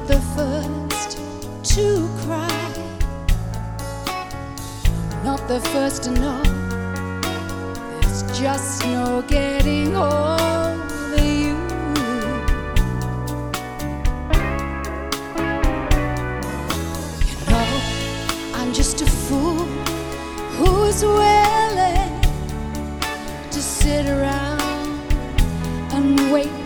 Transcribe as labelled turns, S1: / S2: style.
S1: the first to cry, not the first to know there's just no getting over you. You know, I'm just a fool who's willing to sit around and wait